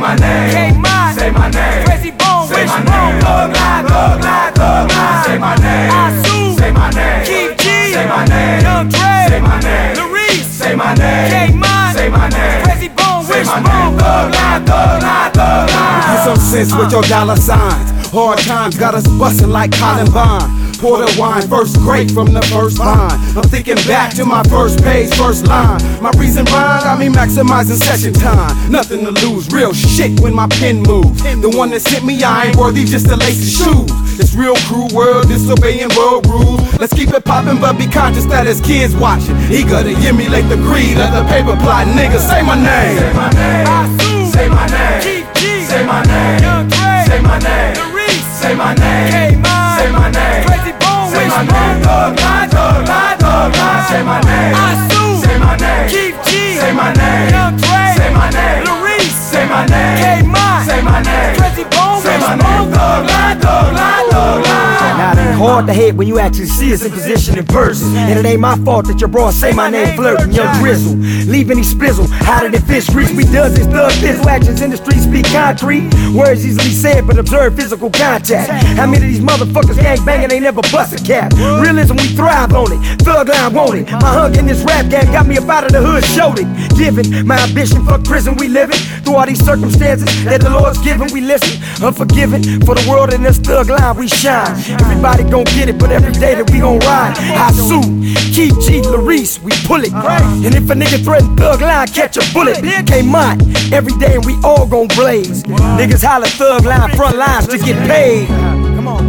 my name. K-Mont, say my name. Crazy Bone, say my Wishbone, name. Thug Life, Thug Life, Thug Life. Say my name. Asu, say my name. Keith G, say my name. Young Dre, say my name. Larice, say my name. K-Mont, say my name. Crazy Bone, say my Wishbone, name. Thug Life, Thug Life, Thug Life. Get some sense with your dollar signs. Hard times got us bustin' like Columbine. Pour the wine, first grade from the first line. I'm thinking back to my first page, first line. My reason behind got me maximizing session time. Nothing to lose, real shit when my pen moves. The one that sent me, I ain't worthy just to lace his shoes. It's real cruel world, disobeying world rules. Let's keep it poppin', but be conscious that as kids watching, eager to emulate the greed of the paper plot. Niggas, say my name. Say my name. Asu, say my name. Keith G, say my name. Young Dre, say my name. Larice, say my name. K-Mont, say my name. Crazy Bone, say my Wishbone, name. Thug Life, Thug Life, Thug Life. Say my name. Asu, say my name. Keith G, say my name. Young Dre, say my name. Larice, say my name. K-Mont, say my name. Crazy Bone, say my Wishbone, name. Thug Life, Thug Life, Thug Life. Now it ain't hard to hate when you actually see us in position in person. And it ain't my fault that your bro say my name flirting, Young Grizzle. Leaving he spizzle, how did it fish reach? We does his thug fizzle, actions in the street speak concrete. Words easily said but observe physical contact. How many of these motherfuckers gang banging ain't never bust a cap? Realism, we thrive on it, thug line want it. My hug in this rap game got me up out of the hood, showed it. Given my ambition, fuck prison, we living. Through all these circumstances that the Lord's given, we listen. Unforgiven, for the world in this thug line we shine. Everybody gon' get it, but every day that we gon' ride. Asu, Keith G, Larice, we pull it. And if a nigga threaten thug line, catch a bullet. K-Mont, every day and we all gon' blaze. Niggas holler thug line, front lines to get paid. Come on.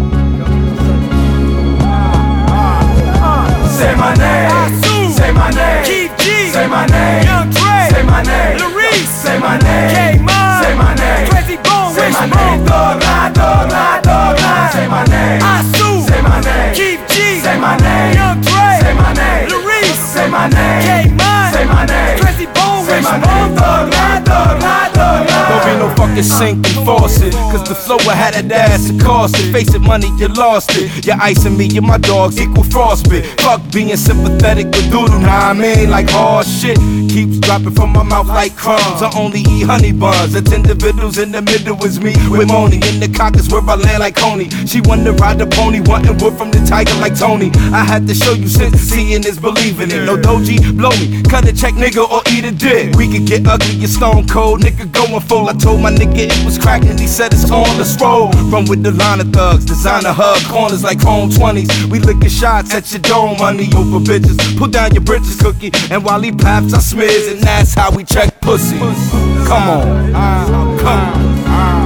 Say my name. say my name. Keith G, say my name. Young Dre, say my name. Larice, say my name. K-Mont, say my name. Crazy Bone, say my Wishbone, name. Thug Life, Thug Life, Thug Life. Say my name. Asu, say my name. Keith G, say my name. Young Dre, say my name. Larice, say my name. K-Mont, say my name. Crazy Bone, say my Wishbone, name. Thug Life, Thug Life, Thug Life. Don't be no fucking sink and faucet, cause the flow I had that ass to cost it. Face it, money, you lost it. You're icing me and my dogs equal frostbite. Fuck being sympathetic with doodle, nah I mean, like hard shit keeps dropping from my mouth like crumbs. I only eat honey buns. It's individuals in the middle is me with Moni. In the cock is where I land like Coney. She wanted to ride the pony, wanting wood from the tiger like Tony. I had to show you sense, seeing is believing it. No doji, blow me, cut a check nigga or eat a dick. We could get ugly, you stone cold, nigga going full. I told my nigga it was cracking, he said it's on the roll. Run with the line of thugs, designer hug, corners like home 20s. We licking shots at your dome, money over bitches. Put down your britches, cookie, and while he paps, I smears, and that's how we check pussy. Come on, come on.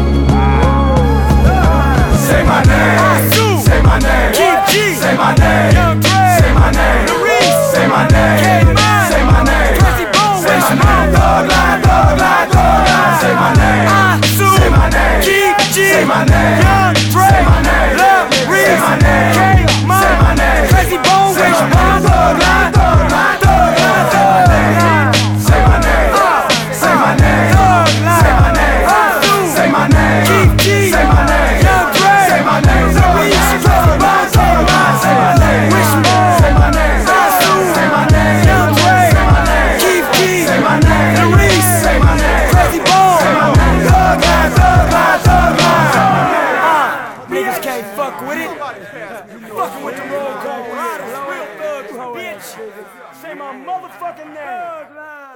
Say my name. Say my name. Keith G, say my name. Young Dre, say my name. Larice, say my name. K-Mont, say my name. Crazy Bone, say my Wishbone, name. Thug Life, Thug Life, Thug Life. Say my name. Asu, say my name. Keith G, say my name. Young Dre, say my name. Larice, say my name. K-Mont, say my name. Crazy Bone, say my Wishbone, name. Thug Life, Thug Life, Thug Life. Say my name. Say my name. Thug Life, say my name. Asu, say my name. Keith G, say my name. Young Dre, say my name. Larice, Thug Life, Thug Life. Say my name. Wishbone, say my name. Asu, say my name. Young Dre, say my name. Keith G, say my name. Larice, say my name. Crazy Bone, say my name. Thug Life, Thug Life, Thug Life. niggas can't fuck with it. Fucking with the roll call riders, real thugs, bitch. Say my motherfucking name.